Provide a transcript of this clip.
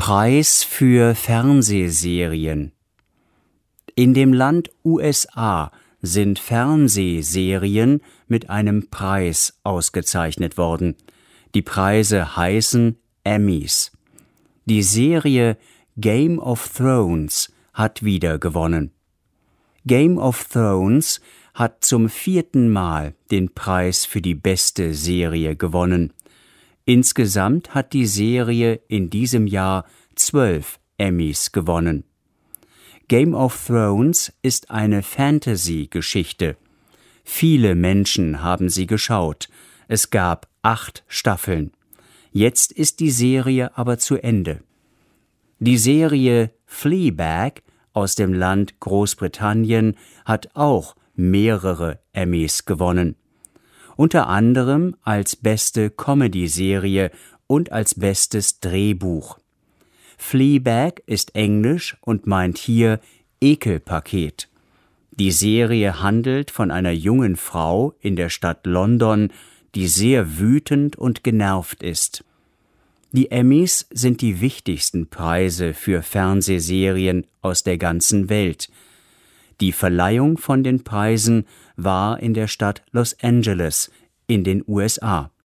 Preis für Fernsehserien. In dem Land USA sind Fernsehserien mit einem Preis ausgezeichnet worden. Die Preise heißen Emmys. Die Serie Game of Thrones hat wieder gewonnen. Game of Thrones hat zum 4. Mal den Preis für die beste Serie gewonnen. Insgesamt hat die Serie in diesem Jahr 12 Emmys gewonnen. Game of Thrones ist eine Fantasy-Geschichte. Viele Menschen haben sie geschaut. Es gab 8 Staffeln. Jetzt ist die Serie aber zu Ende. Die Serie Fleabag aus dem Land Großbritannien hat auch mehrere Emmys gewonnen. Unter anderem als beste Comedy-Serie und als bestes Drehbuch. Fleabag ist englisch und meint hier Ekelpaket. Die Serie handelt von einer jungen Frau in der Stadt London, die sehr wütend und genervt ist. Die Emmys sind die wichtigsten Preise für Fernsehserien aus der ganzen Welt. Die Verleihung von den Preisen war in der Stadt Los Angeles in den USA.